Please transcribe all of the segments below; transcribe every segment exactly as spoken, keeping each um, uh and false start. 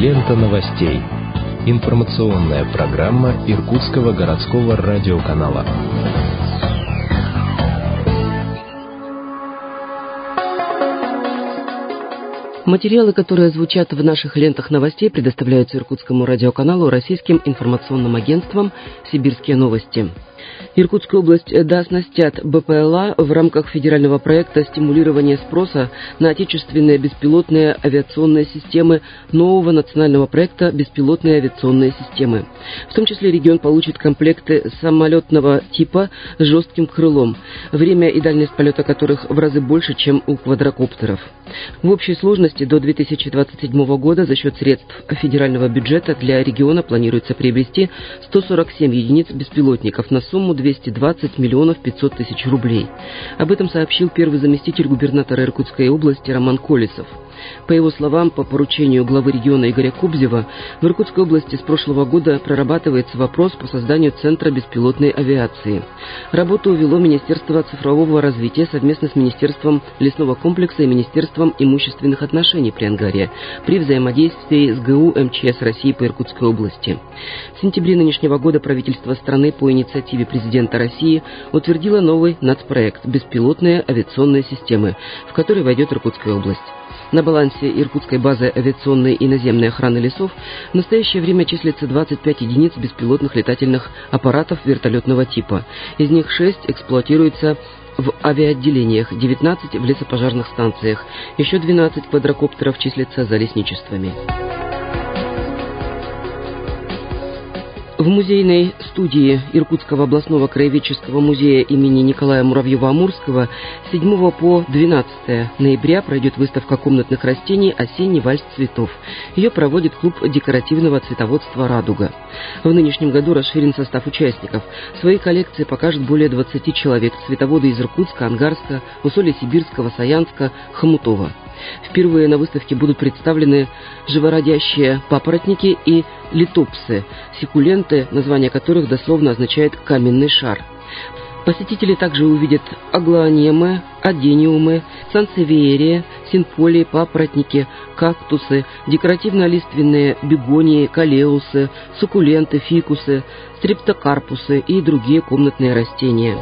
Лента новостей. Информационная программа Иркутского городского радиоканала. Материалы, которые звучат в наших лентах новостей, предоставляются Иркутскому радиоканалу российским информационным агентством «Сибирские новости». Иркутская область дооснастят БПЛА в рамках федерального проекта стимулирования спроса на отечественные беспилотные авиационные системы нового национального проекта «Беспилотные авиационные системы». В том числе регион получит комплекты самолетного типа с жестким крылом, время и дальность полета которых в разы больше, чем у квадрокоптеров. В общей сложности до две тысячи двадцать седьмого года за счет средств федерального бюджета для региона планируется приобрести сто сорок семь единиц беспилотников на сумму двести двадцать миллионов пятьсот тысяч рублей. Об этом сообщил первый заместитель губернатора Иркутской области Роман Колесов. По его словам, по поручению главы региона Игоря Кобзева, в Иркутской области с прошлого года прорабатывается вопрос по созданию Центра беспилотной авиации. Работу вело Министерство цифрового развития совместно с Министерством лесного комплекса и Министерством имущественных отношений при Ангаре при взаимодействии с ГУ МЧС России по Иркутской области. В сентябре нынешнего года правительство страны по инициативе президента России утвердило новый нацпроект «Беспилотные авиационные системы», в который войдет Иркутская область. На балансе Иркутской базы авиационной и наземной охраны лесов в настоящее время числится двадцать пять единиц беспилотных летательных аппаратов вертолетного типа. Из них шесть эксплуатируются в авиаотделениях, девятнадцать в лесопожарных станциях, еще двенадцать квадрокоптеров числятся за лесничествами. В музейной студии Иркутского областного краеведческого музея имени Николая Муравьева-Амурского с седьмого по двенадцатое ноября пройдет выставка комнатных растений «Осенний вальс цветов». Ее проводит клуб декоративного цветоводства «Радуга». В нынешнем году расширен состав участников. Свои коллекции покажет более двадцати человек. Цветоводы из Иркутска, Ангарска, Усолья-Сибирского, Саянска, Хомутова. Впервые на выставке будут представлены живородящие папоротники и литопсы, сиккуленты, название которых дословно означает «каменный шар». Посетители также увидят аглоанемы, адениумы, сансевиерия, синполии, папоротники, кактусы, декоративно-лиственные бегонии, калеусы, суккуленты, фикусы, стрептокарпусы и другие комнатные растения.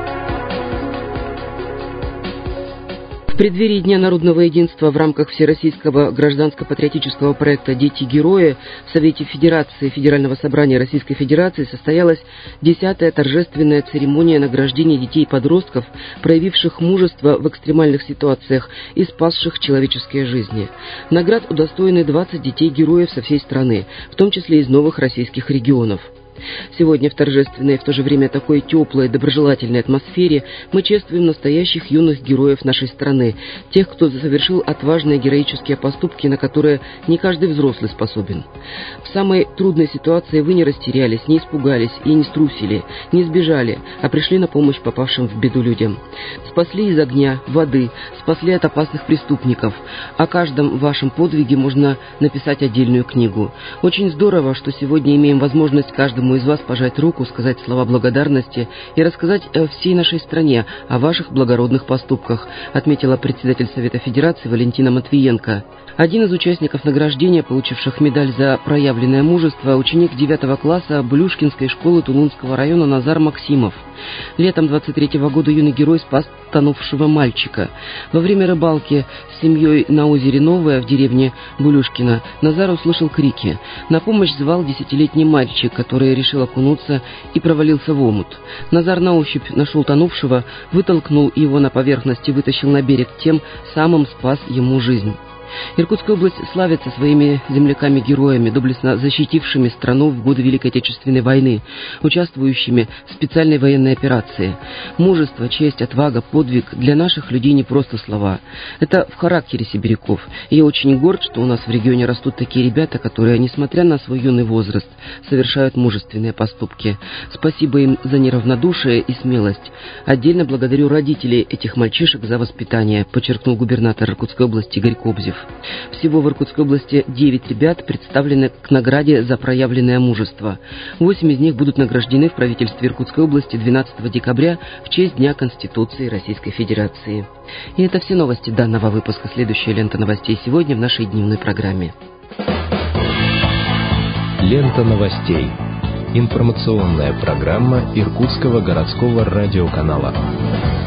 В преддверии Дня народного единства в рамках Всероссийского гражданско-патриотического проекта «Дети-герои» в Совете Федерации Федерального собрания Российской Федерации состоялась десятая торжественная церемония награждения детей и подростков, проявивших мужество в экстремальных ситуациях и спасших человеческие жизни. Наград удостоены двадцать детей-героев со всей страны, в том числе из новых российских регионов. Сегодня в торжественной и в то же время такой теплой, доброжелательной атмосфере мы чествуем настоящих юных героев нашей страны, тех, кто совершил отважные героические поступки, на которые не каждый взрослый способен. В самой трудной ситуации вы не растерялись, не испугались и не струсили, не сбежали, а пришли на помощь попавшим в беду людям. Спасли из огня, воды, спасли от опасных преступников. О каждом вашем подвиге можно написать отдельную книгу. Очень здорово, что сегодня имеем возможность каждому из вас пожать руку, сказать слова благодарности и рассказать всей нашей стране о ваших благородных поступках, отметила председатель Совета Федерации Валентина Матвиенко. Один из участников награждения, получивших медаль за проявленное мужество, ученик девятого класса Блюшкинской школы Тулунского района Назар Максимов. Летом двадцать третьего года юный герой спас тонувшего мальчика. Во время рыбалки с семьей на озере Новое в деревне Блюшкино Назар услышал крики. На помощь звал десятилетний мальчик, который решил окунуться и провалился в омут. Назар на ощупь нашел тонувшего, вытолкнул его на поверхность и вытащил на берег, тем самым спас ему жизнь. Иркутская область славится своими земляками-героями, доблестно защитившими страну в годы Великой Отечественной войны, участвующими в специальной военной операции. Мужество, честь, отвага, подвиг для наших людей не просто слова. Это в характере сибиряков. И я очень горд, что у нас в регионе растут такие ребята, которые, несмотря на свой юный возраст, совершают мужественные поступки. Спасибо им за неравнодушие и смелость. Отдельно благодарю родителей этих мальчишек за воспитание, подчеркнул губернатор Иркутской области Игорь Кобзев. Всего в Иркутской области девять ребят представлены к награде за проявленное мужество. Восемь из них будут награждены в правительстве Иркутской области двенадцатого декабря в честь Дня Конституции Российской Федерации. И это все новости данного выпуска. Следующая лента новостей сегодня в нашей дневной программе. Лента новостей. Информационная программа Иркутского городского радиоканала.